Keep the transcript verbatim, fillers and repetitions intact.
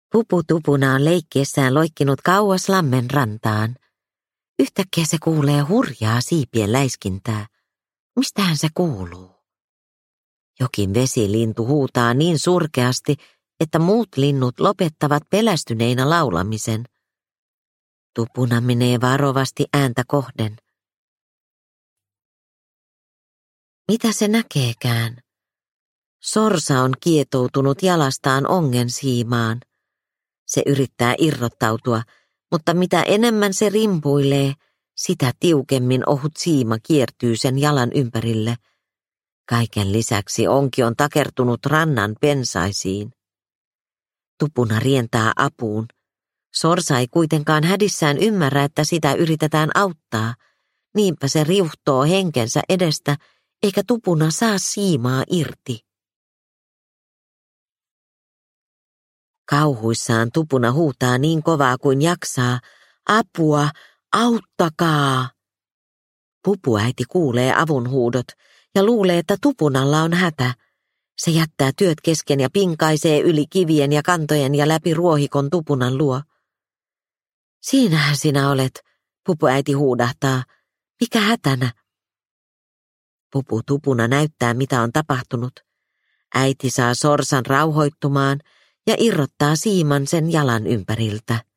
Pupu Tupuna on leikkiessään loikkinut kauas lammen rantaan. Yhtäkkiä se kuulee hurjaa siipien läiskintää. Mistähän se kuuluu? Jokin vesilintu huutaa niin surkeasti, että muut linnut lopettavat pelästyneinä laulamisen. Tupuna menee varovasti ääntä kohden. Mitä se näkeekään? Sorsa on kietoutunut jalastaan ongen siimaan. Se yrittää irrottautua, mutta mitä enemmän se rimpuilee, sitä tiukemmin ohut siima kiertyy sen jalan ympärille. Kaiken lisäksi onki on takertunut rannan pensaisiin. Tupuna rientää apuun. Sorsa ei kuitenkaan hädissään ymmärrä, että sitä yritetään auttaa. Niinpä se riuhtoo henkensä edestä, eikä Tupuna saa siimaa irti. Kauhuissaan Tupuna huutaa niin kovaa kuin jaksaa. Apua, auttakaa! Pupuäiti kuulee avunhuudot ja luulee, että Tupunalla on hätä. Se jättää työt kesken ja pinkaisee yli kivien ja kantojen ja läpi ruohikon Tupunan luo. Siinähän sinä olet, pupuäiti huudahtaa. Mikä hätänä? Pupu Tupuna näyttää, mitä on tapahtunut. Äiti saa sorsan rauhoittumaan ja irrottaa siiman sen jalan ympäriltä.